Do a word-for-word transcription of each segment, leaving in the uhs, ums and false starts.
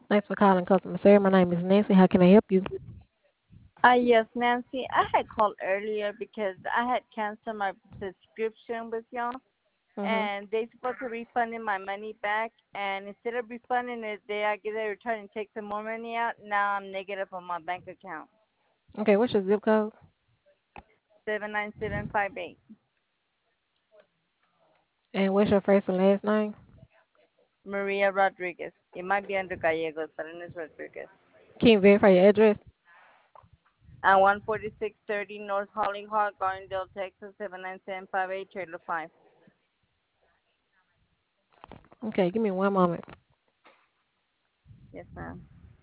Thanks for calling customer service. My name is Nancy. How can I help you? Uh, yes, Nancy. I had called earlier because I had canceled my subscription with y'all, Mhm. and they supposed to refund me my money back. And instead of refunding it, they I get a return and take some more money out. Now I'm negative on my bank account. Okay, what's your zip code? Seven nine seven five eight. And what's your first and last name? Maria Rodriguez. It might be under Gallegos, but it is Rodriguez. Can you verify your address? And one forty six thirty North Hollyhock, Garlandale, Texas seven nine seven five eight, trailer five. Okay, give me one moment. Yes, ma'am.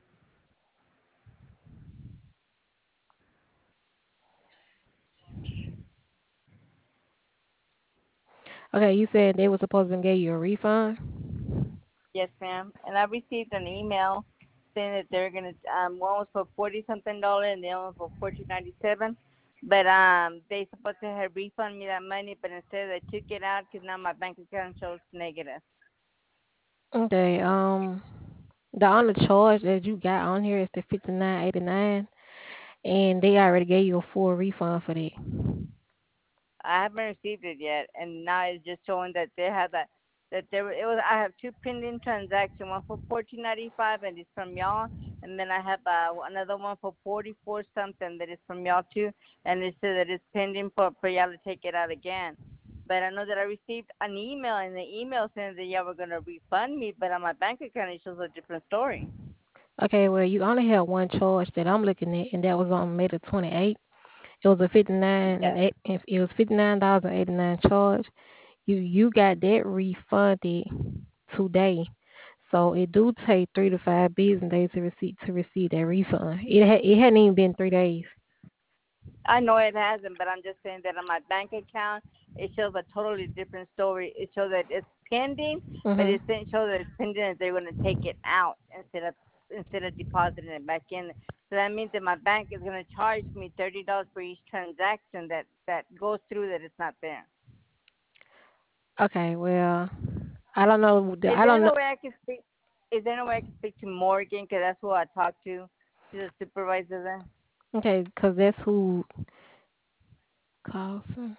Okay, you said they were supposed to give you a refund. Yes, ma'am. And I received an email saying that they're gonna um one was for forty something dollar and the other one for fourteen ninety seven. But um they supposed to have refund me that money, but instead they took it out because now my bank account shows negative. Okay, um, the only charge that you got on here is the fifty nine eighty nine, and they already gave you a full refund for that. I haven't received it yet, and now it's just showing that they have that that there it was. I have two pending transactions, one for fourteen ninety five, and it's from y'all, and then I have uh, another one for forty four something that is from y'all too, and it says that it's pending for for y'all to take it out again. But I know that I received an email, and the email saying that y'all were gonna refund me, but on my bank account it shows a different story. Okay, well, you only have one charge that I'm looking at, and that was on May the twenty eighth. It was a fifty nine and Yes, eight, it was fifty nine dollars and eighty nine charge. You you got that refunded today. So it do take three to five business days to receive to receive that refund. It ha- it hadn't even been three days. I know it hasn't, but I'm just saying that on my bank account, it shows a totally different story. It shows that it's pending, but Mhm. it doesn't show that it's pending that they're going to take it out instead of instead of depositing it back in. So that means that my bank is going to charge me thirty dollars for each transaction that that goes through that it's not there. Okay, well, I don't know. the- Is I there don't know. no way I can speak? Is there no way I can speak to Morgan? Because that's who I talked to. She's a supervisor there. Okay, because that's who calls. her.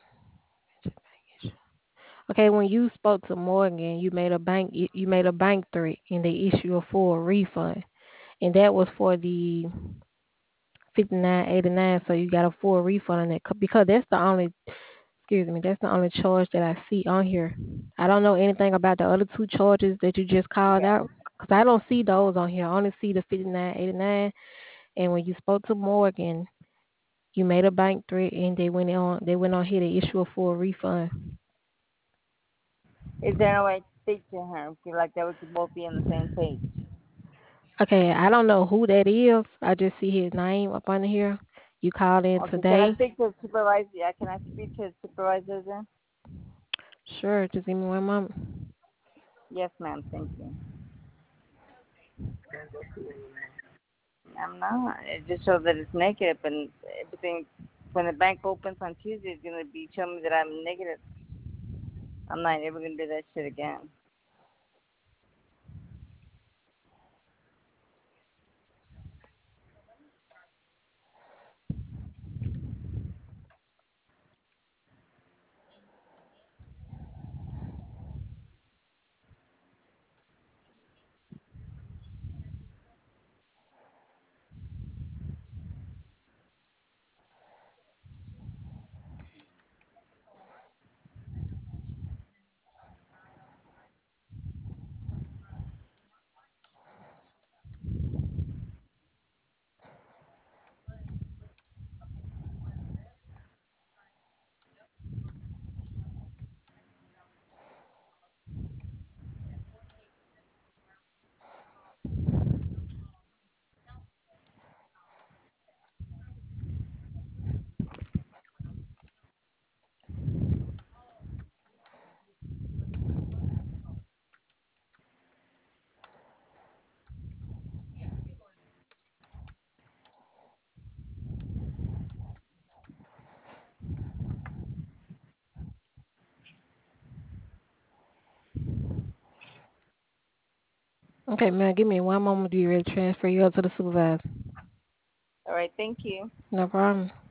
Okay, when you spoke to Morgan, you made a bank you you made a bank threat, and they issue a full refund, and that was for the fifty nine eighty nine. So you got a full refund on that c- because that's the only excuse me that's the only charge that I see on here. I don't know anything about the other two charges that you just called Yes. out because I don't see those on here. I only see the fifty nine eighty nine. And when you spoke to Morgan, you made a bank threat, and they went on they went on here to issue a full refund. Is there no way to speak to her? Feel like that we could both be on the same page. Okay, I don't know who that is. I just see his name up on here. You called in Okay, can I today. speak to the supervisor? Yeah, can I speak to the supervisor then? Sure, just give me one moment. Yes, ma'am. Thank you. I'm not. It just shows that it's negative, and everything. When the bank opens on Tuesday, it's gonna be showing me that I'm negative. I'm not ever gonna do that shit again. Okay, man, give me one moment. Do you ready to transfer you up to the supervisor? All right, thank you. No problem.